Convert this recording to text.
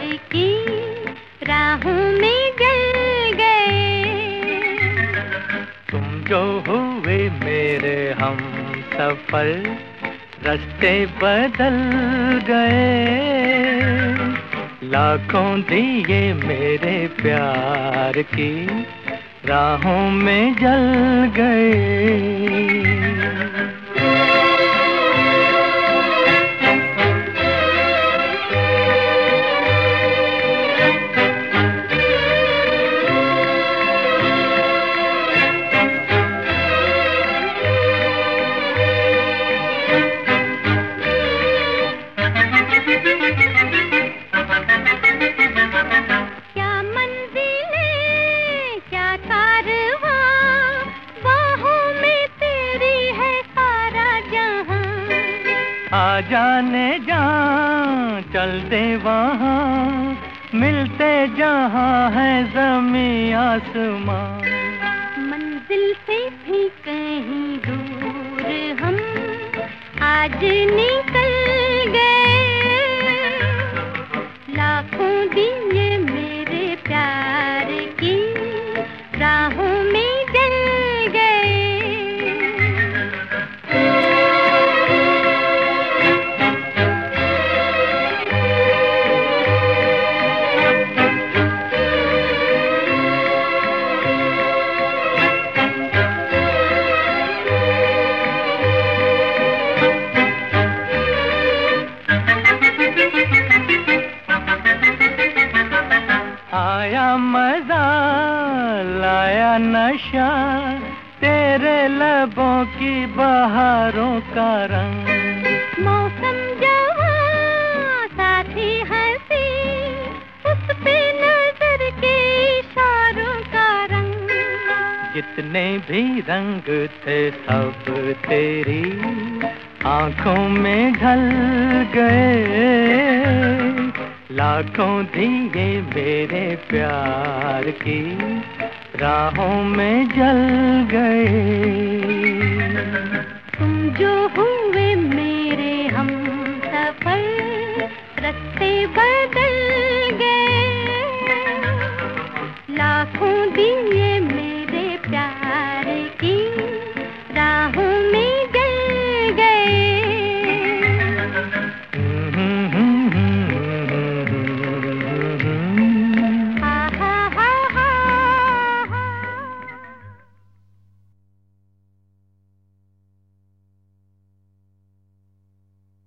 की राहों में जल गए। तुम जो हुए मेरे हम सफर, रास्ते बदल गए। लाखों दिए मेरे प्यार की राहों में जल गए। आ जाने जा चल दे वहाँ, मिलते जहाँ है ज़मीं आसमां। मंजिल से भी कहीं दूर हम आज निकल गए। लाखों दिए मेरे प्यार की राहों में जल गए। आया मजा लाया नशा, तेरे लबों की बहारों का रंग। मौसम जवां साथी हंसी, उस पे नजर के इशारों का रंग। जितने भी रंग थे सब तेरी आंखों में ढल गए। लाखों दिए मेरे प्यार की राहों में जल गए। तुम जो हो